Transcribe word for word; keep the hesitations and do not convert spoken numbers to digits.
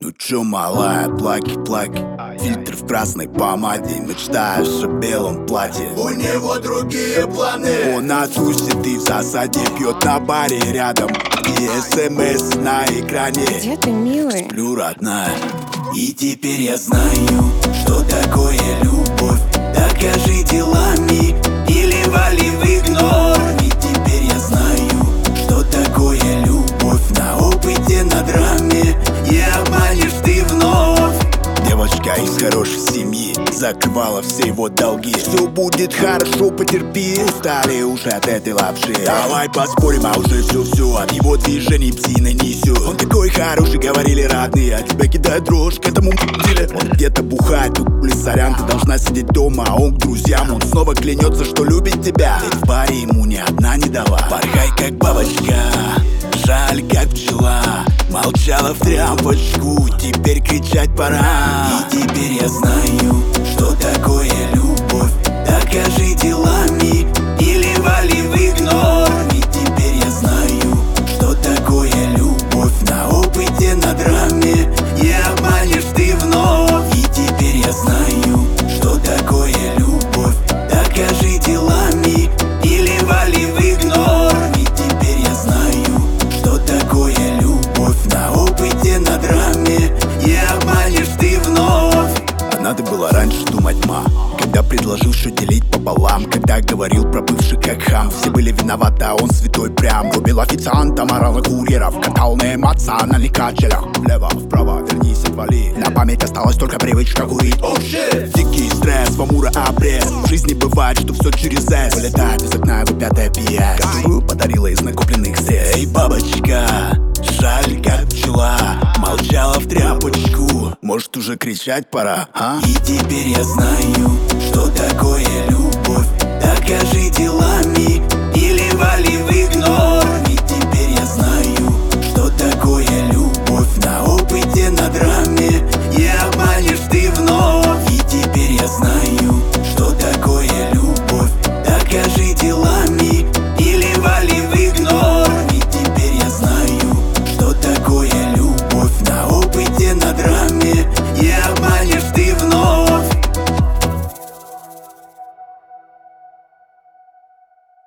Ну чё, малая, плаки-плаки, фильтр в красной помаде, мечтаешь о белом платье. У него другие планы. Он на тусит и в засаде, пьет на баре рядом, и смс на экране. Где ты, милый? Сплю, родная. И теперь я знаю, что такое любовь. Докажи делами или вали в игнор. И теперь я знаю, что такое любовь. На опыте, на драме, и обманешь ты вновь. Девочка из хорошей семьи закрывала все его долги. Все будет хорошо, потерпи. Устали уже от этой лапши. Давай поспорим, а уже все-все от его движений псиной несет. Он такой хороший, говорили родные, а тебя кидает дрожь к этому деле. Он где-то бухает, хули сорян, ты должна сидеть дома, а он к друзьям. Он снова клянется, что любит тебя, ведь в баре ему ни одна не дала. Порхай как бабочка, жаль как пчела, молчала в тряпочку, теперь кричать пора. И теперь я знаю, что такое любовь. Докажи делами или вали в игнор. И теперь я знаю, что такое любовь. На опыте, на драме, и обманешь ты вновь. И теперь я знаю, что такое любовь. Докажи делами или вали в игнор. И теперь я знаю, что такое любовь. На опыте, на драме, и обманешь ты вновь. А надо было раньше думать, ма, когда предложил все делить пополам, когда говорил про бывших как хам. Все были виноваты, а он святой прям. Рубил официанта, морал на курьеров, катал на эмоциональных качелях. Влево, вправо, вернись, отвали. На память осталась только привычка курить. Oh, shit. Дикий стресс, в Амура обрез. В жизни бывает, что все через S. Вылетает из окна его пятая пи эс. Которую подарила из накопленных средств. Эй, бабочка, жаль как пчела, молчала в тряпочку. Может уже кричать пора, а? И теперь я знаю, что такое любовь. Докажи делами